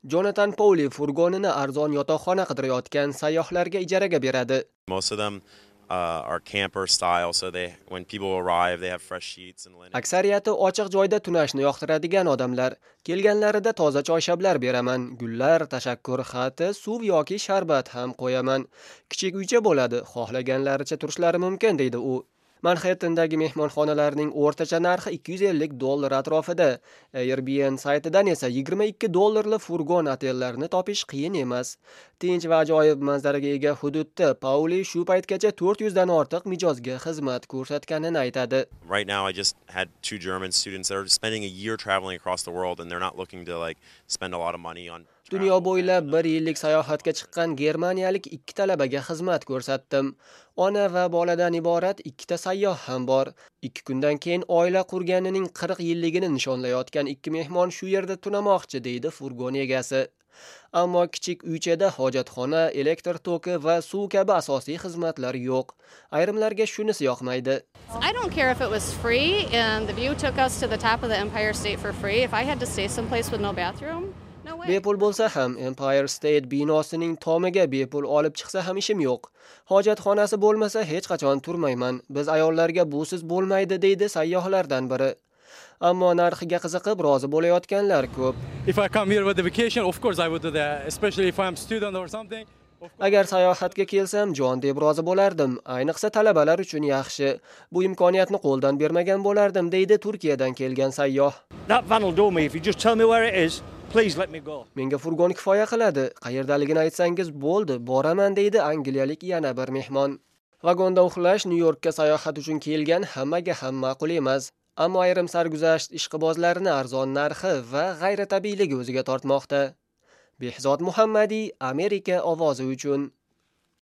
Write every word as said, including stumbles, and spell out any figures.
Jonathan Powley furgonini arzon yotoqxona qidirayotgan sayyohlarga ijaraga beradi. Most of them uh, are camper style, so they when people arrive they have fresh sheets and linen. Aksariyati ochiq joyda tunashni yoqtiradigan odamlar. Kelganlarida toza choyshablar beraman, gullar, tashakkur xati, suv yoki sharbat ham qo'yaman. Kichik uycha bo'ladi, xohlaganlaricha turishlari mumkin deydi u. Manhattandagi mehmonxonalarning o'rtacha narxi ikki yuz ellik dollar atrofida. Airbnb saytidan esa yigirma ikki dollarli furgon otellarni topish qiyin emas. Tinch va ajoyib manzaraga ega hududda Pauli shu paytgacha to'rt yuz dan ortiq mijozga xizmat ko'rsatganini aytadi. Right now I just had two German students that are spending a year traveling across the world and they're not looking to like spend a lot of money on Dunyo bo'ylab bir yillik sayohatga chiqqan germaniyalik ikki talabaga xizmat ko'rsatdim. Ona va boladan iborat ikkita sayyoh ham bor. ikki kundan keyin oila qurganining qirq yilligini nishonlayotgan ikki mehmon shu yerda tunamoqchi deydi furgon egasi. Ammo kichik uychada hojatxona, elektr toki va suv kabi asosiy xizmatlar yo'q. Ayrimlarga shunisi yoqmaydi. I don't care if it was free and the view took us to the top of the Empire State for free. If I had to stay someplace with no bathroom, no way. Bepul bo'lsa ham Empire State binosining tomiga bepul olib chiqsa ham ishim yo'q. Hojatxonasi bo'lmasa hech qachon turmayman. Biz ayollarga busiz bo'lmaydi deydi sayyohlardan biri. Ammo narxiga qiziqib rozi bo'layotganlar ko'p. If I come here with the vacation, of course I would do that, especially if I'm student or something. Agar sayohatga kelsam, jon deb rozi bo'lardim. Ayniqsa talabalar uchun yaxshi. Bu imkoniyatni qo'ldan bermagan bo'lardim deydi Turkiyadan kelgan sayyoh. That van will do me if you just tell me where it is. Please let me go. Menga furgon kifoya qiladi. Qayerdaligini aytsangiz bo'ldi, boraman deydi angliyalik yana bir mehmon. Vagonda uxlash Nyu-Yorkka sayohat uchun kelgan hammaga ham ma'qul emas. Ammo ayrim sarguzasht ishqibozlarini arzon narxi va g'ayritabiiyligi o'ziga tortmoqda. Behzod Muhammadi, Amerika ovozi uchun